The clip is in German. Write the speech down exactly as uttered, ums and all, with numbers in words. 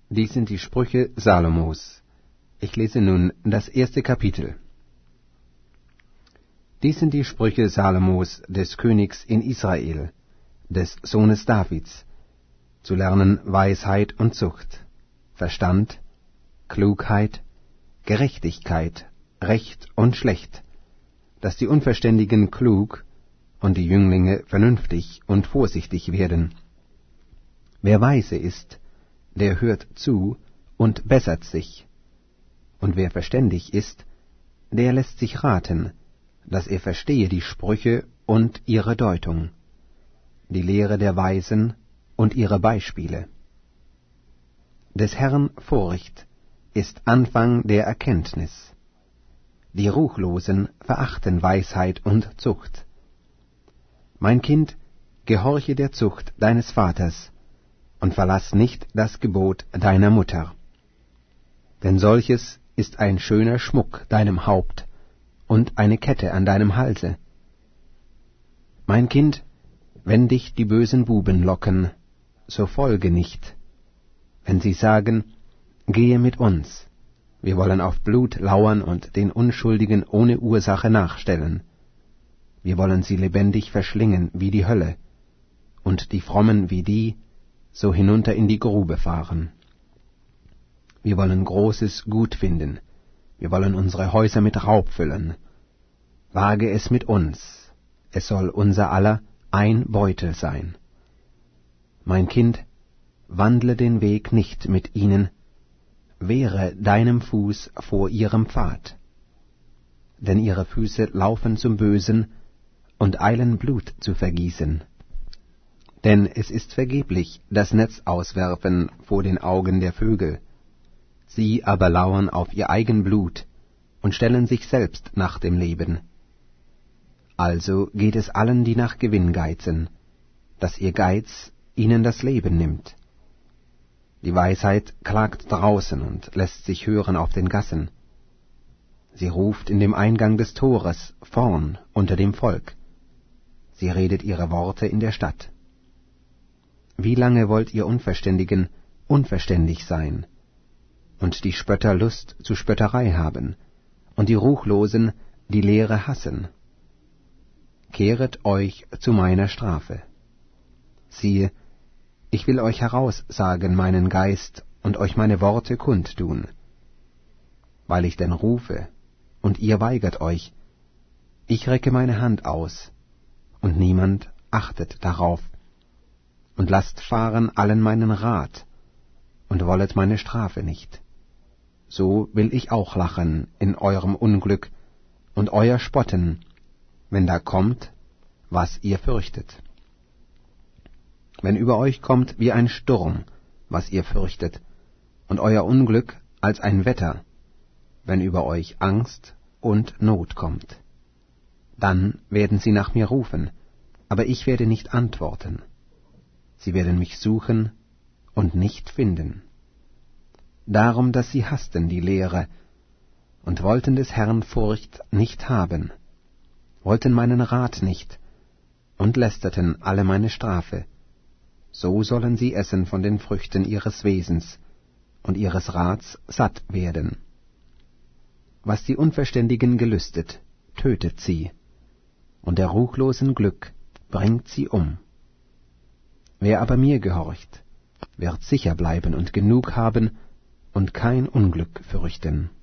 Dies sind die Sprüche Salomos. Ich lese nun das erste Kapitel. Dies sind die Sprüche Salomos, des Königs in Israel, des Sohnes Davids, zu lernen Weisheit und Zucht, Verstand, Klugheit, Gerechtigkeit, Recht und Schlecht, dass die Unverständigen klug und die Jünglinge vernünftig und vorsichtig werden. Wer weise ist, der hört zu und bessert sich, und wer verständig ist, der lässt sich raten, dass er verstehe die Sprüche und ihre Deutung, die Lehre der Weisen und ihre Beispiele. Des Herrn Furcht ist Anfang der Erkenntnis. Die Ruchlosen verachten Weisheit und Zucht. Mein Kind, gehorche der Zucht deines Vaters und verlass nicht das Gebot deiner Mutter. Denn solches ist ein schöner Schmuck deinem Haupt und eine Kette an deinem Halse. Mein Kind, wenn dich die bösen Buben locken, so folge nicht. Wenn sie sagen, gehe mit uns, wir wollen auf Blut lauern und den Unschuldigen ohne Ursache nachstellen. Wir wollen sie lebendig verschlingen wie die Hölle, und die Frommen wie die, so hinunter in die Grube fahren. Wir wollen großes Gut finden, wir wollen unsere Häuser mit Raub füllen. Wage es mit uns, es soll unser aller ein Beutel sein. Mein Kind, wandle den Weg nicht mit ihnen, wehre deinem Fuß vor ihrem Pfad. Denn ihre Füße laufen zum Bösen und eilen Blut zu vergießen. Denn es ist vergeblich das Netz auswerfen vor den Augen der Vögel. Sie aber lauern auf ihr eigen Blut und stellen sich selbst nach dem Leben. Also geht es allen, die nach Gewinn geizen, dass ihr Geiz ihnen das Leben nimmt. Die Weisheit klagt draußen und lässt sich hören auf den Gassen. Sie ruft in dem Eingang des Tores, vorn unter dem Volk. Sie redet ihre Worte in der Stadt. Wie lange wollt ihr Unverständigen unverständig sein, und die Spötter Lust zu Spötterei haben, und die Ruchlosen die Lehre hassen? Kehret euch zu meiner Strafe. Siehe, ich will euch heraussagen meinen Geist und euch meine Worte kundtun. Weil ich denn rufe, und ihr weigert euch, ich recke meine Hand aus, und niemand achtet darauf, und lasst fahren allen meinen Rat, und wollet meine Strafe nicht. So will ich auch lachen in eurem Unglück, und euer Spotten, wenn da kommt, was ihr fürchtet. Wenn über euch kommt wie ein Sturm, was ihr fürchtet, und euer Unglück als ein Wetter, wenn über euch Angst und Not kommt. Dann werden sie nach mir rufen, aber ich werde nicht antworten. Sie werden mich suchen und nicht finden. Darum, dass sie hassten die Lehre und wollten des Herrn Furcht nicht haben, wollten meinen Rat nicht und lästerten alle meine Strafe. So sollen sie essen von den Früchten ihres Wesens und ihres Rats satt werden. Was die Unverständigen gelüstet, tötet sie, und der ruchlosen Glück bringt sie um. Wer aber mir gehorcht, wird sicher bleiben und genug haben und kein Unglück fürchten.